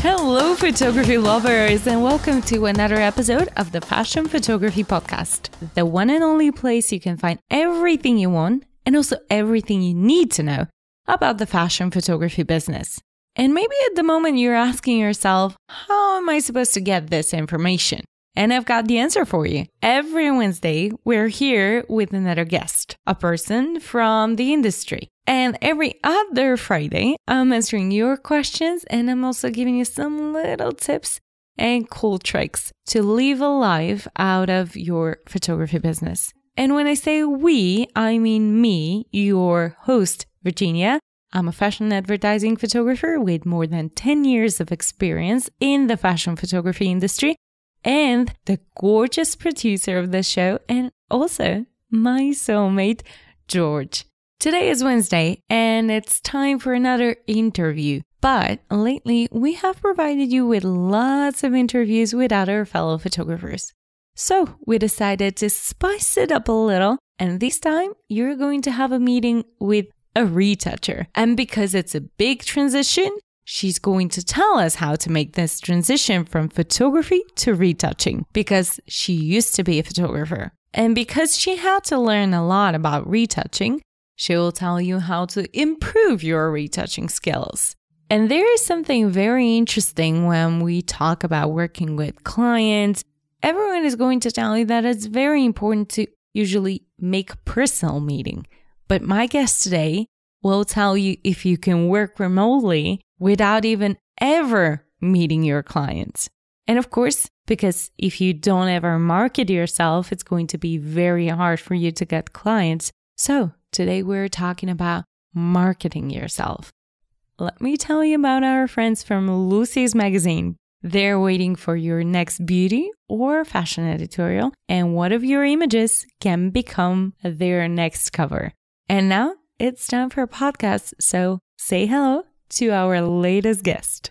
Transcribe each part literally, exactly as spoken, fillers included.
Hello, photography lovers, and welcome to another episode of the Fashion Photography Podcast, the one and only place you can find everything you want and also everything you need to know about the fashion photography business. And maybe at the moment you're asking yourself, how am I supposed to get this information? And I've got the answer for you. Every Wednesday, we're here with another guest, a person from the industry. And every other Friday, I'm answering your questions and I'm also giving you some little tips and cool tricks to live a life out of your photography business. And when I say we, I mean me, your host, Virginia. I'm a fashion advertising photographer with more than ten years of experience in the fashion photography industry, and the gorgeous producer of the show, and also my soulmate, George. Today is Wednesday, and it's time for another interview. But lately, we have provided you with lots of interviews with other fellow photographers. So we decided to spice it up a little, and this time, you're going to have a meeting with a retoucher. And because it's a big transition, she's going to tell us how to make this transition from photography to retouching, because she used to be a photographer. And because she had to learn a lot about retouching, she will tell you how to improve your retouching skills. And there is something very interesting when we talk about working with clients. Everyone is going to tell you that it's very important to usually make a personal meeting. But my guest today will tell you if you can work remotely without even ever meeting your clients. And of course, because if you don't ever market yourself, it's going to be very hard for you to get clients. So today we're talking about marketing yourself. Let me tell you about our friends from Lucy's Magazine. They're waiting for your next beauty or fashion editorial, and one of your images can become their next cover. And now it's time for a podcast, so say hello to our latest guest.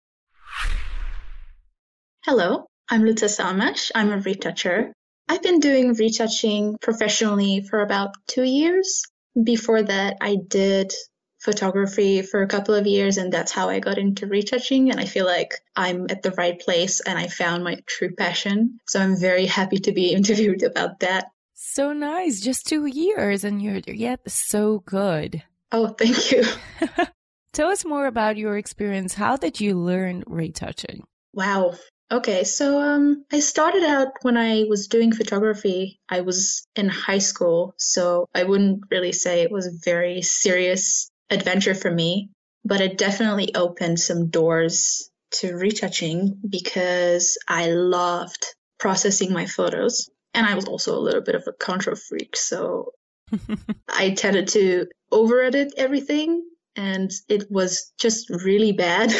Hello, I'm Luta Salmash. I'm a retoucher. I've been doing retouching professionally for about two years. Before that, I did photography for a couple of years, and that's how I got into retouching. And I feel like I'm at the right place and I found my true passion. So I'm very happy to be interviewed about that. So nice. Just two years and you're yet so good. Oh, thank you. Tell us more about your experience. How did you learn retouching? Wow. Okay, so um, I started out when I was doing photography. I was in high school, so I wouldn't really say it was a very serious adventure for me, but it definitely opened some doors to retouching because I loved processing my photos. And I was also a little bit of a control freak, so I tended to over-edit everything, and it was just really bad.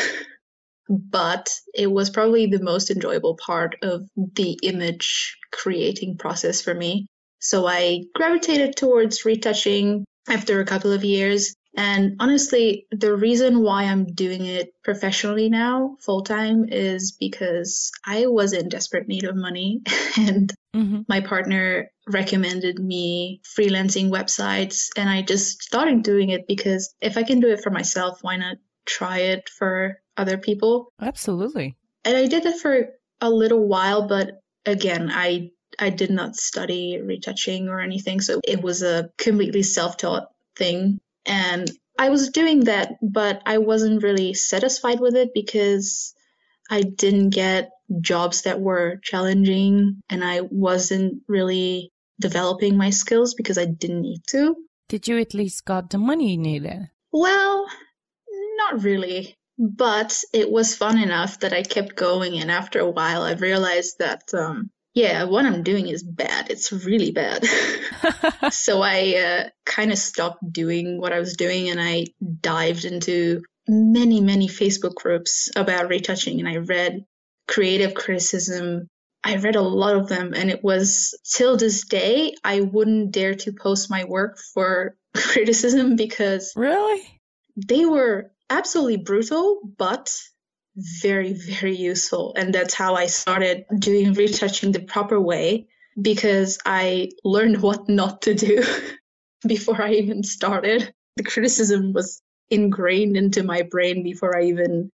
But it was probably the most enjoyable part of the image creating process for me. So I gravitated towards retouching after a couple of years. And honestly, the reason why I'm doing it professionally now, full-time, is because I was in desperate need of money. And mm-hmm. my partner recommended me freelancing websites. And I just started doing it because if I can do it for myself, why not try it for other people? Absolutely. And I did that for a little while, but again, I I did not study retouching or anything, so it was a completely self-taught thing. And I was doing that, but I wasn't really satisfied with it because I didn't get jobs that were challenging, and I wasn't really developing my skills because I didn't need to. Did you at least got the money you needed? Well, not really. But it was fun enough that I kept going, and after a while I realized that, um, yeah, what I'm doing is bad. It's really bad. So I uh, kind of stopped doing what I was doing, and I dived into many, many Facebook groups about retouching, and I read creative criticism. I read a lot of them, and it was, till this day, I wouldn't dare to post my work for criticism because really? They were absolutely brutal, but very, very useful. And that's how I started doing retouching the proper way, because I learned what not to do before I even started. The criticism was ingrained into my brain before I even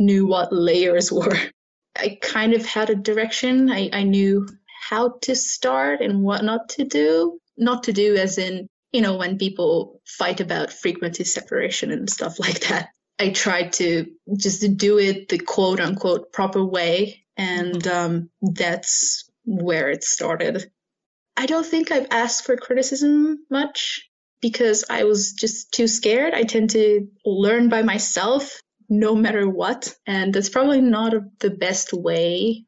knew what layers were. I kind of had a direction. I, I knew how to start and what not to do. Not to do as in, you know, when people fight about frequency separation and stuff like that. I tried to just do it the quote unquote proper way. And um, that's where it started. I don't think I've asked for criticism much because I was just too scared. I tend to learn by myself no matter what. And that's probably not a, the best way,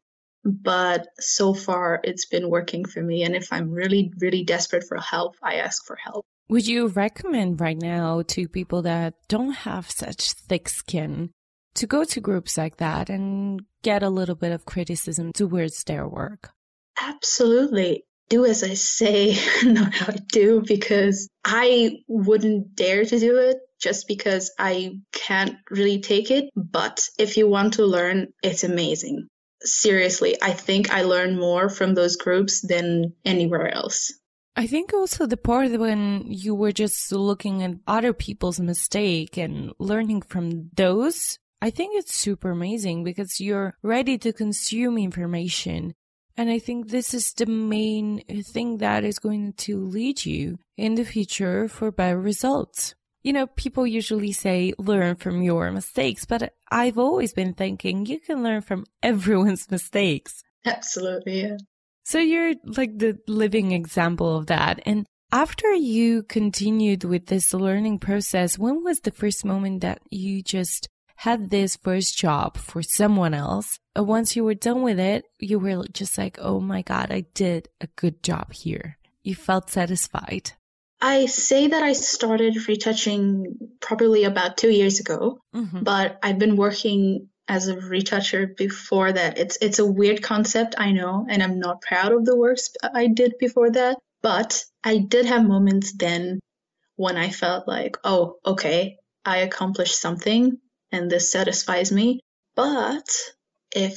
but so far it's been working for me. And if I'm really, really desperate for help, I ask for help. Would you recommend right now to people that don't have such thick skin to go to groups like that and get a little bit of criticism towards their work? Absolutely. Do as I say, not how I do, because I wouldn't dare to do it just because I can't really take it. But if you want to learn, it's amazing. Seriously, I think I learn more from those groups than anywhere else. I think also the part when you were just looking at other people's mistake and learning from those, I think it's super amazing because you're ready to consume information. And I think this is the main thing that is going to lead you in the future for better results. You know, people usually say, learn from your mistakes, but I've always been thinking you can learn from everyone's mistakes. Absolutely, yeah. So you're like the living example of that. And after you continued with this learning process, when was the first moment that you just had this first job for someone else? Once you were done with it, you were just like, oh my God, I did a good job here. You felt satisfied. I say that I started retouching probably about two years ago, mm-hmm. but I've been working as a retoucher before that. It's it's a weird concept, I know, and I'm not proud of the works I did before that. But I did have moments then when I felt like, oh, okay, I accomplished something and this satisfies me. But if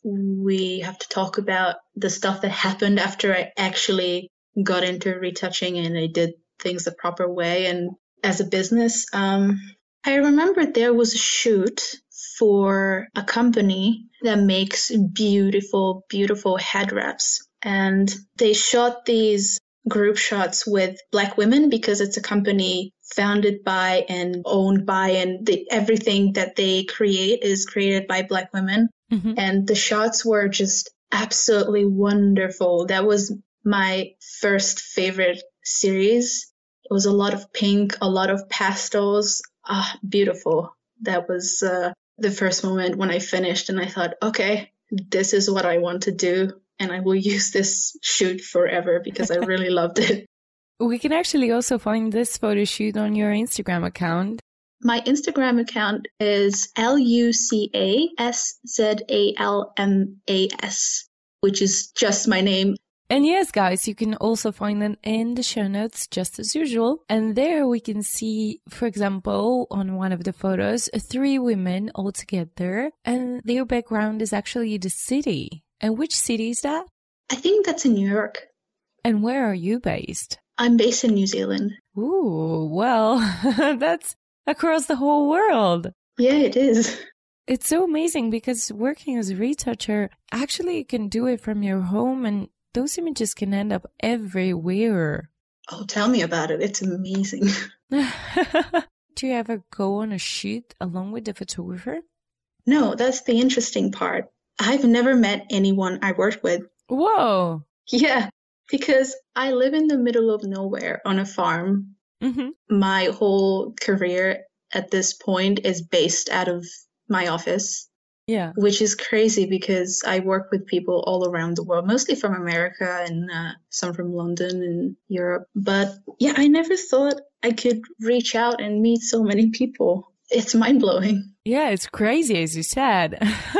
we have to talk about the stuff that happened after I actually got into retouching and I did things the proper way and as a business, um, I remember there was a shoot for a company that makes beautiful, beautiful head wraps. And they shot these group shots with Black women because it's a company founded by and owned by, and the, everything that they create is created by Black women. Mm-hmm. And the shots were just absolutely wonderful. That was my first favorite series. It was a lot of pink, a lot of pastels. Ah, beautiful. That was uh, the first moment when I finished and I thought, okay, this is what I want to do. And I will use this shoot forever because I really loved it. We can actually also find this photo shoot on your Instagram account. My Instagram account is L U C A S Z A L M A S, which is just my name. And yes, guys, you can also find them in the show notes, just as usual. And there we can see, for example, on one of the photos, three women all together. And their background is actually the city. And which city is that? I think that's in New York. And where are you based? I'm based in New Zealand. Ooh, well, that's across the whole world. Yeah, it is. It's so amazing because working as a retoucher, actually you can do it from your home and those images can end up everywhere. Oh, tell me about it. It's amazing. Do you ever go on a shoot along with the photographer? No, that's the interesting part. I've never met anyone I worked with. Whoa. Yeah, because I live in the middle of nowhere on a farm. Mm-hmm. My whole career at this point is based out of my office. Yeah. Which is crazy because I work with people all around the world, mostly from America and uh, some from London and Europe. But yeah, I never thought I could reach out and meet so many people. It's mind-blowing. Yeah, it's crazy, as you said.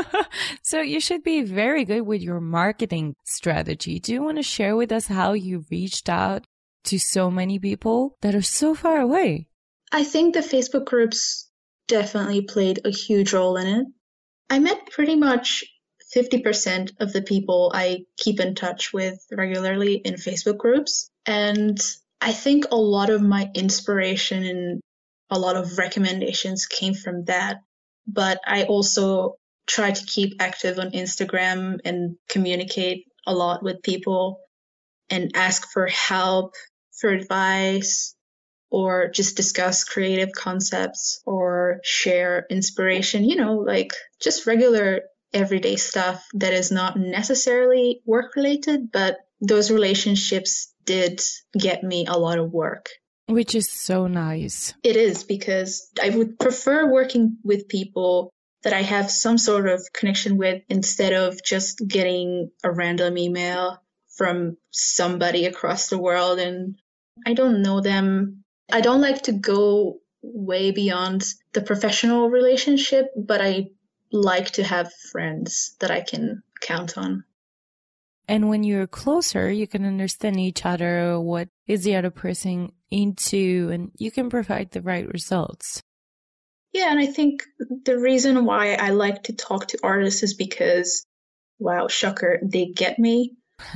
So you should be very good with your marketing strategy. Do you want to share with us how you reached out to so many people that are so far away? I think the Facebook groups definitely played a huge role in it. I met pretty much fifty percent of the people I keep in touch with regularly in Facebook groups. And I think a lot of my inspiration and a lot of recommendations came from that. but I also try to keep active on Instagram and communicate a lot with people and ask for help, for advice, or just discuss creative concepts or share inspiration, you know, like just regular everyday stuff that is not necessarily work related, but those relationships did get me a lot of work. Which is so nice. It is, because I would prefer working with people that I have some sort of connection with instead of just getting a random email from somebody across the world and I don't know them. I don't like to go way beyond the professional relationship, but I like to have friends that I can count on. And when you're closer, you can understand each other, what is the other person into, and you can provide the right results. Yeah, and I think the reason why I like to talk to artists is because, wow, shocker, they get me.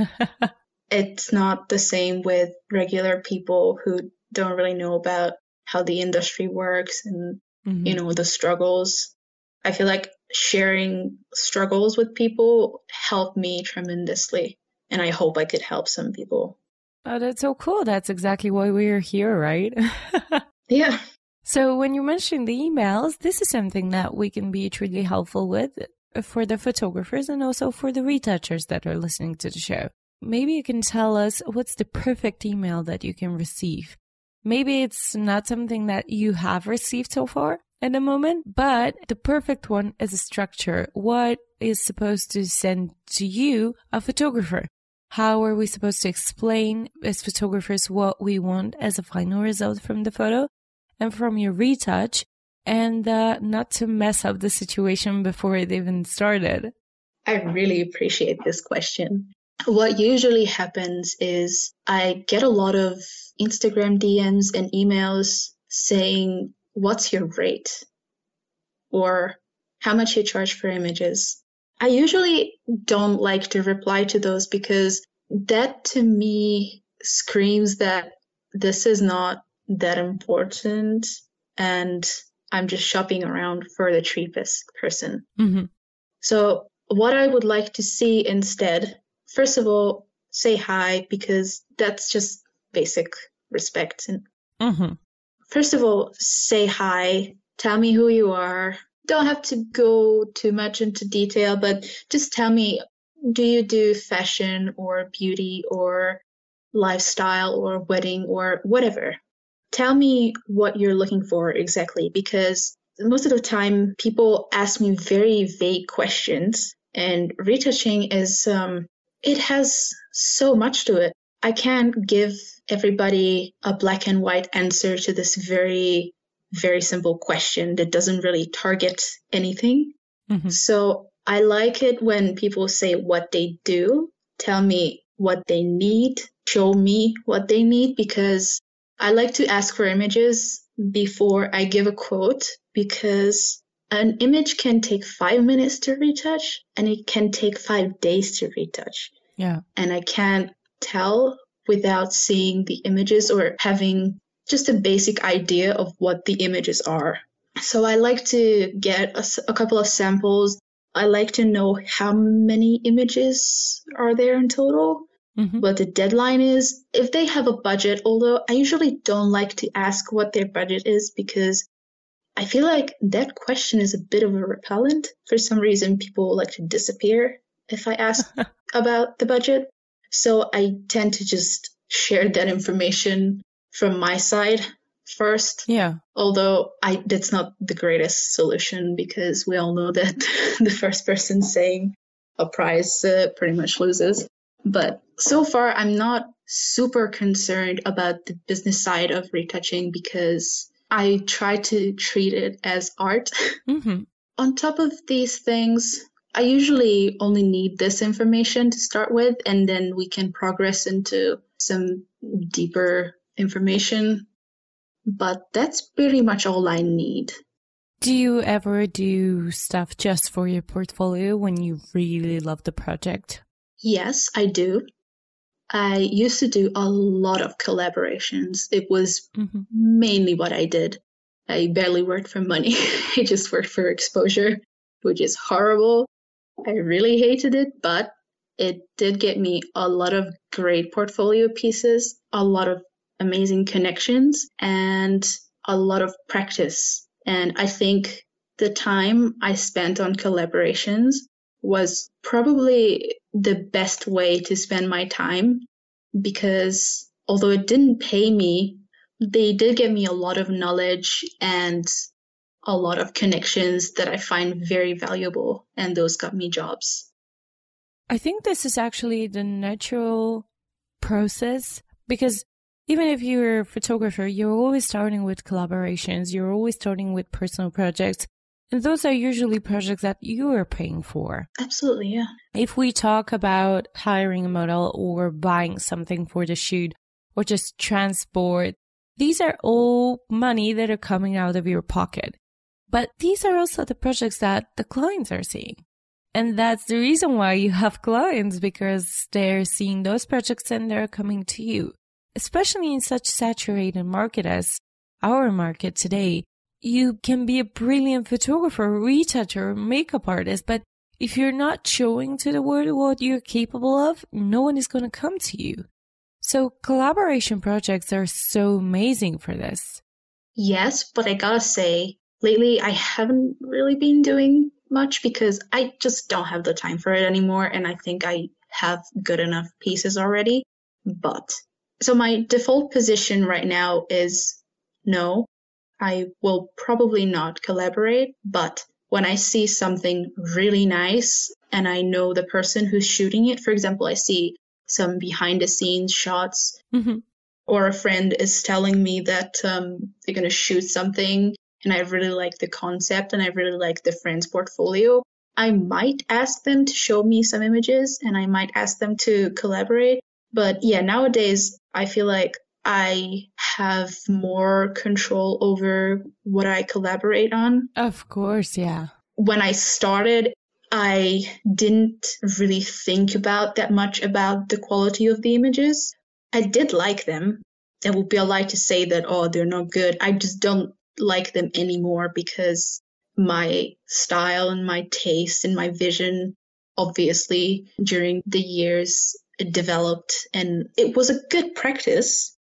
It's not the same with regular people who don't really know about how the industry works and, mm-hmm. you know, the struggles. I feel like sharing struggles with people helped me tremendously, and I hope I could help some people. Oh, that's so cool. That's exactly why we're here, right? Yeah. So when you mentioned the emails, this is something that we can be truly helpful with for the photographers and also for the retouchers that are listening to the show. Maybe you can tell us what's the perfect email that you can receive. Maybe it's not something that you have received so far at the moment, but the perfect one is a structure. What is supposed to send to you, a photographer? How are we supposed to explain as photographers what we want as a final result from the photo and from your retouch, and uh, not to mess up the situation before it even started? I really appreciate this question. What usually happens is I get a lot of Instagram D Ms and emails saying, what's your rate? Or how much you charge for images? I usually don't like to reply to those because that to me screams that this is not that important and I'm just shopping around for the cheapest person. Mm-hmm. So what I would like to see instead, first of all, say hi, because that's just basic respect. And mm-hmm. First of all, say hi, tell me who you are. Don't have to go too much into detail, but just tell me, do you do fashion or beauty or lifestyle or wedding or whatever? Tell me what you're looking for exactly, because most of the time people ask me very vague questions, and retouching is, um, it has so much to it. I can't give everybody a black and white answer to this very, very simple question that doesn't really target anything. Mm-hmm. So I like it when people say what they do, tell me what they need, show me what they need, because I like to ask for images before I give a quote, because an image can take five minutes to retouch and it can take five days to retouch. Yeah. And I can't tell without seeing the images or having just a basic idea of what the images are. So I like to get a, a couple of samples. I like to know how many images are there in total, mm-hmm. what the deadline is, if they have a budget, although I usually don't like to ask what their budget is because I feel like that question is a bit of a repellent. For some reason, people like to disappear if I ask about the budget. So I tend to just share that information from my side first. Yeah. Although I that's not the greatest solution because we all know that the first person saying a price uh, pretty much loses. But so far, I'm not super concerned about the business side of retouching because I try to treat it as art. Mm-hmm. On top of these things, I usually only need this information to start with, and then we can progress into some deeper information. But that's pretty much all I need. Do you ever do stuff just for your portfolio when you really love the project? Yes, I do. I used to do a lot of collaborations. It was mm-hmm. mainly what I did. I barely worked for money. I just worked for exposure, which is horrible. I really hated it, but it did get me a lot of great portfolio pieces, a lot of amazing connections, and a lot of practice. And I think the time I spent on collaborations was probably the best way to spend my time, because although it didn't pay me, they did give me a lot of knowledge and a lot of connections that I find very valuable, and those got me jobs. I think this is actually the natural process, because even if you're a photographer, you're always starting with collaborations, you're always starting with personal projects, and those are usually projects that you are paying for. Absolutely, yeah. If we talk about hiring a model or buying something for the shoot or just transport, these are all money that are coming out of your pocket. But these are also the projects that the clients are seeing. And that's the reason why you have clients, because they're seeing those projects and they're coming to you. Especially in such saturated market as our market today, you can be a brilliant photographer, retoucher, makeup artist, but if you're not showing to the world what you're capable of, no one is going to come to you. So collaboration projects are so amazing for this. Yes, but I gotta say, lately, I haven't really been doing much because I just don't have the time for it anymore, and I think I have good enough pieces already. But, so my default position right now is no, I will probably not collaborate, but when I see something really nice and I know the person who's shooting it, for example, I see some behind the scenes shots, mm-hmm. or a friend is telling me that um, they're going to shoot something, and I really like the concept and I really like the friend's portfolio, I might ask them to show me some images and I might ask them to collaborate. But yeah, nowadays I feel like I have more control over what I collaborate on. Of course, yeah. When I started, I didn't really think about that much about the quality of the images. I did like them. It would be a lie to say that, oh, they're not good. I just don't like them anymore because my style and my taste and my vision, obviously, during the years developed, and it was a good practice.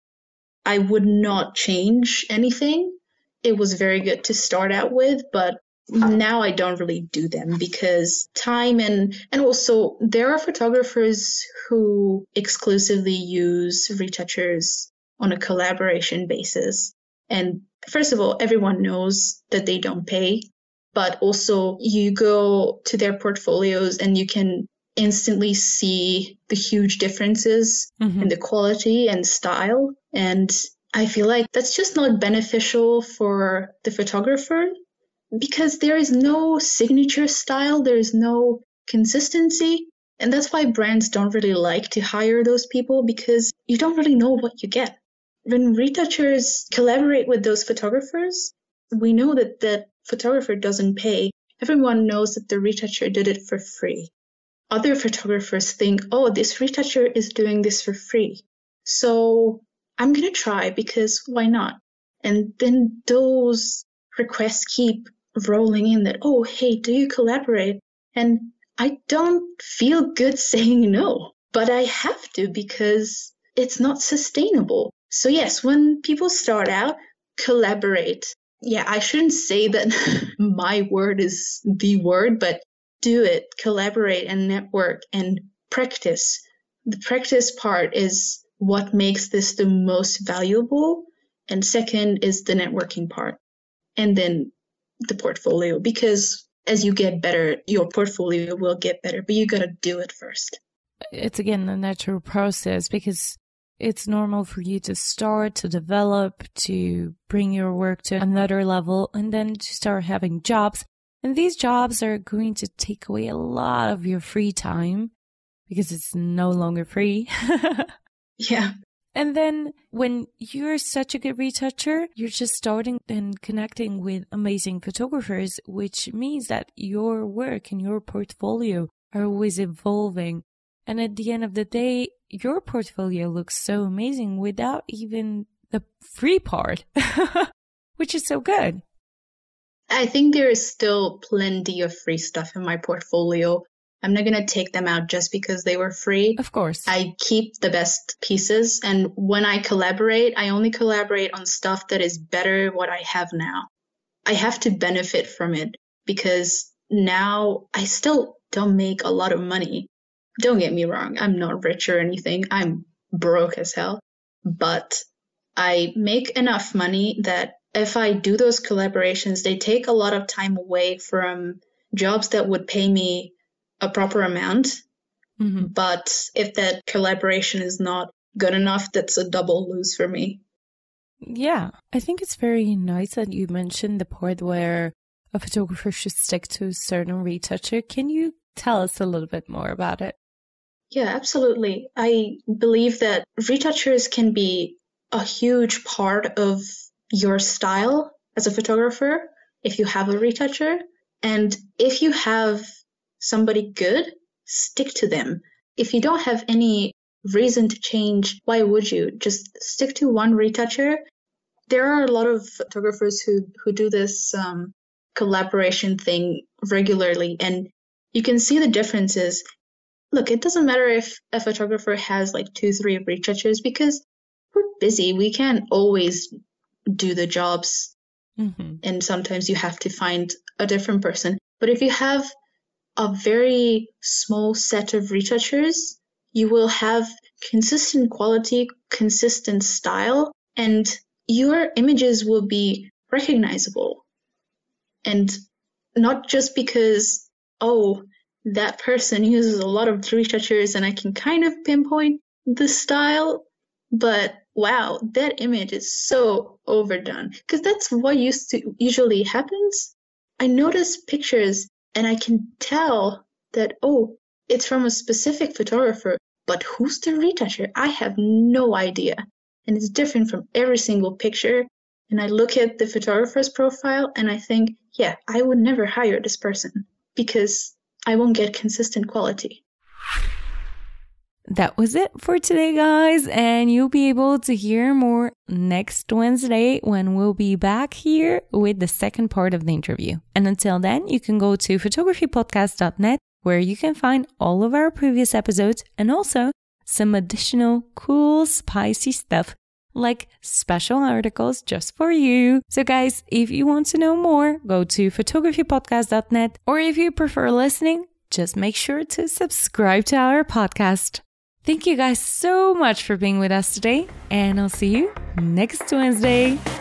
I would not change anything. It was very good to start out with, but now I don't really do them because time and and also there are photographers who exclusively use retouchers on a collaboration basis. And first of all, everyone knows that they don't pay, but also you go to their portfolios and you can instantly see the huge differences mm-hmm. in the quality and style. And I feel like that's just not beneficial for the photographer because there is no signature style, there is no consistency. And that's why brands don't really like to hire those people because you don't really know what you get. When retouchers collaborate with those photographers, we know that the photographer doesn't pay. Everyone knows that the retoucher did it for free. Other photographers think, oh, this retoucher is doing this for free, so I'm going to try because why not? And then those requests keep rolling in that, oh, hey, do you collaborate? And I don't feel good saying no, but I have to because it's not sustainable. So yes, when people start out, collaborate. Yeah, I shouldn't say that my word is the word, but do it, collaborate and network and practice. The practice part is what makes this the most valuable. And second is the networking part. And then the portfolio, because as you get better, your portfolio will get better, but you got to do it first. It's again a natural process because it's normal for you to start, to develop, to bring your work to another level, and then to start having jobs. And these jobs are going to take away a lot of your free time because it's no longer free. Yeah. And then when you're such a good retoucher, you're just starting and connecting with amazing photographers, which means that your work and your portfolio are always evolving. And at the end of the day, your portfolio looks so amazing without even the free part. which is so good. I think there is still plenty of free stuff in my portfolio. I'm not going to take them out just because they were free. Of course. I keep the best pieces. And when I collaborate, I only collaborate on stuff that is better what I have now. I have to benefit from it because now I still don't make a lot of money. Don't get me wrong. I'm not rich or anything. I'm broke as hell. But I make enough money that if I do those collaborations, they take a lot of time away from jobs that would pay me a proper amount. Mm-hmm. But if that collaboration is not good enough, that's a double lose for me. Yeah, I think it's very nice that you mentioned the part where a photographer should stick to a certain retoucher. Can you tell us a little bit more about it? Yeah, absolutely. I believe that retouchers can be a huge part of your style as a photographer if you have a retoucher. And if you have somebody good, stick to them. If you don't have any reason to change, why would you? Just stick to one retoucher. There are a lot of photographers who, who do this um, collaboration thing regularly, and you can see the differences. Look, it doesn't matter if a photographer has like two, three retouchers because we're busy. We can't always do the jobs. Mm-hmm. And sometimes you have to find a different person. But if you have a very small set of retouchers, you will have consistent quality, consistent style, and your images will be recognizable. And not just because, oh, that person uses a lot of retouchers and I can kind of pinpoint the style, but wow, that image is so overdone. Because that's what used to usually happens. I notice pictures and I can tell that, oh, it's from a specific photographer, but who's the retoucher? I have no idea. And it's different from every single picture. And I look at the photographer's profile and I think, yeah, I would never hire this person because I won't get consistent quality. That was it for today, guys. And you'll be able to hear more next Wednesday when we'll be back here with the second part of the interview. And until then, you can go to photography podcast dot net where you can find all of our previous episodes and also some additional cool, spicy stuff like special articles just for you. So guys, if you want to know more, go to photography podcast dot net, or if you prefer listening, just make sure to subscribe to our podcast. Thank you guys so much for being with us today, and I'll see you next Wednesday.